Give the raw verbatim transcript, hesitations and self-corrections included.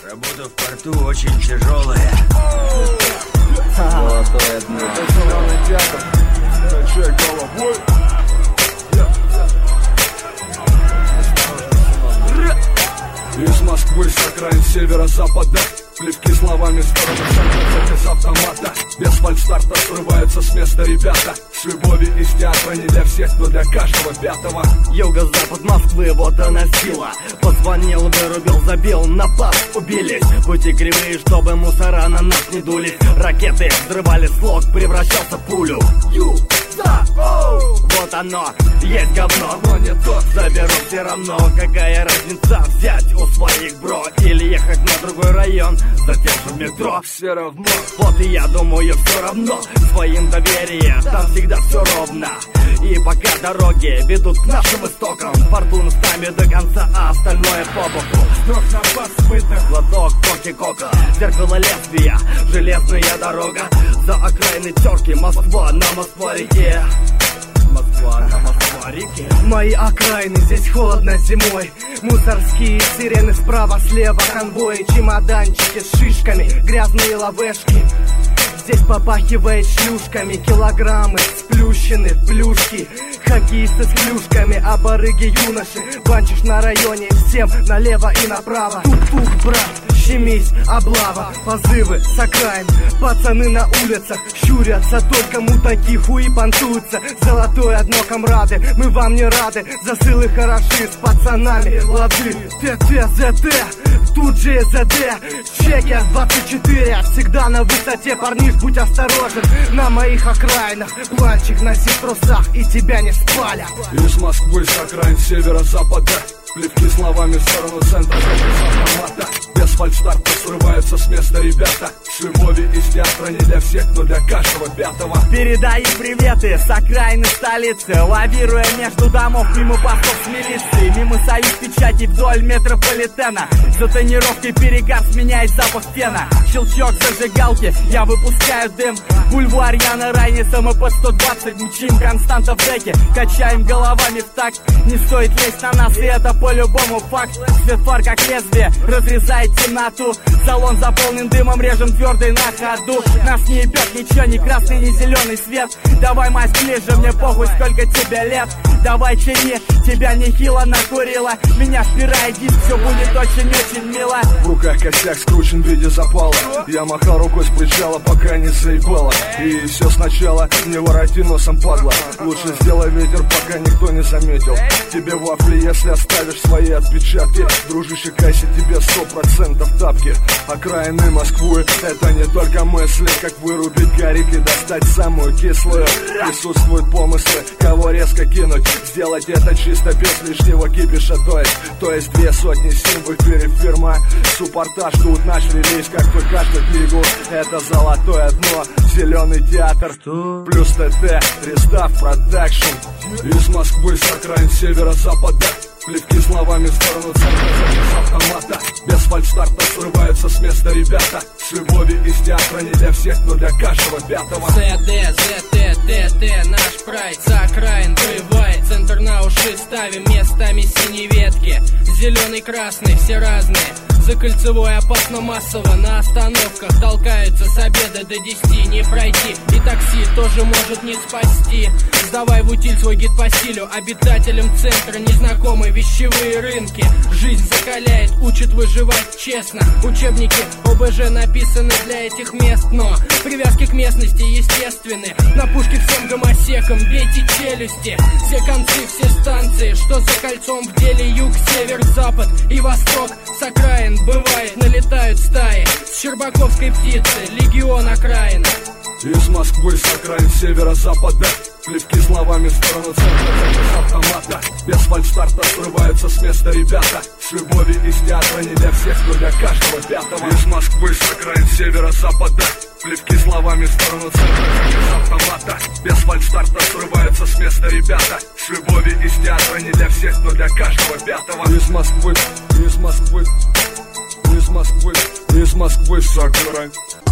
Работа в порту очень тяжелая. Золотое дно. Это зеленый театр. Качай головой. Из Москвы, с окраин северо-запада, плевки словами в сторону центра из автомата. Без фальстарта срываются с места ребята. С любовью из театра не для всех, но для каждого пятого. Юго-запад Москвы, вот она сила. Позвонил, вырубил, забил, напал, убились. Пути кривые, чтобы мусора на нас не дулись. Ракеты взрывали слог, превращался в пулю. Ю, да, оу. Вот оно, есть говно, но не то. Заберу все равно, какая разница взять у своих бро или ехать на другой район, затем же в метро. Все равно. Вот и я думаю, все равно своим доверие, там всегда все ровно. И пока дороги ведут к нашим истокам, фортуна с нами до конца, а остальное по боку. Вдох на бас, выдох, глоток коки-кока, зеркало лезвия, железная дорога. За окраины терки, Москва на Москва-реке. Москва на Москва-реке. Мои окраины, здесь холодно зимой. Мусорские сирены справа, слева конвои, чемоданчики с шишками, грязные лавешки. Здесь попахивает шлюшками, килограммы сплющены в плюшки. Хоккеисты с клюшками, а барыги юноши. Банчишь на районе, всем налево и направо. Тук-тук, брат, щемись, облава. Позывы с окраин, пацаны на улицах щурятся, только мудаки хуи понтуются. Золотое дно, комрады, мы вам не рады. Засылы хороши с пацанами, лады. ТТ-ЗТ, тут же ЗД. Чекер двадцать четыре, всегда на высоте. Парниш, будь осторожен, на моих окраинах. Планчик носи в трусах, и тебя не спалят. Из Москвы, с окраин северо-запада, плевки словами в сторону центра из автомата. Без фальстарта срываются с места ребята. С любовью из театра не для всех, но для каждого пятого. Передаю приветы с окраины столицы, лавируя между домов мимо постов с милицией. Мимо союз печати вдоль метрополитена. За тонировкой перегар сменяет запах фена. Щелчок зажигалки, я выпускаю дым. Бульвар Яна Райни, СМП сто двадцать, мчим константа в деке. Качаем головами в такт, не стоит лезть на нас, и это по-любому факт. Свет фар как лезвие, разрезает темноту. Салон заполнен дымом, режем твердый на ходу. Нас не ебет ничего, ни красный, ни зеленый свет. Давай, мать, ближе, мне похуй, сколько тебе лет. Давай, чини, тебя нехило накурила. Меня впирает диск, все будет очень-очень мило. В руках косяк скручен в виде запала. Я махал рукой с причала, пока не заебало. И все сначала, не вороти носом, падла. Лучше сделай ветер, пока никто не заметил. Тебе вафли, если оставишь свои отпечатки. Дружище, кайся, тебе сто процентов тапки. Окраины Москвы, это не только мысли. Как вырубить горик и достать самую кислую. Присутствуют помыслы, кого резко кинуть. Сделать это чисто без лишнего кипиша. То есть, то есть две сотни сим в эфире фирма Суппортаж. Тут наш релиз, как вы каждую книгу. Это золотое дно, зеленый театр. Что? Плюс ТТ, Рестав Продакшн. Из Москвы, с окраин северо-запада, плевки словами в сторону центра из автомата. Без фальстарта срываются с места ребята. С любовью из театра не для всех, но для каждого пятого. ЦД, ЗТ, ТТ, наш прайд. С окраин бывает, центр на уши ставим. Местами синие ветки, зеленый, красный, все разные. За кольцевой опасно массово, на остановках толкаются с обеда до десяти. Не пройти, и такси тоже может не спасти. Сдавай в утиль свой гид по стилю. Обитателям центра незнакомы вещевые рынки. Жизнь закаляет, учит выживать честно. Учебники ОБЖ написаны для этих мест, но привязки к местности естественны. На пушке всем гомосекам бейте челюсти. Все концы, все станции, что за кольцом в деле. Юг, север, запад и восток. С окраин бывает, налетают стаи. С щербаковской птицы, легион окраин. Из Москвы, с окраин северо-запада, плевки словами в сторону центра из автомата. Без фальстарта срываются с места ребята. С любовью из театра не для всех, но для каждого пятого. Из Москвы, с окраин северо-запада, плевки словами в сторону центра из автомата. Без фальстарта срываются с места ребята. С любовью из театра не для всех, но для каждого пятого. Из Москвы, из Москвы, из Москвы, из Москвы, с окраин.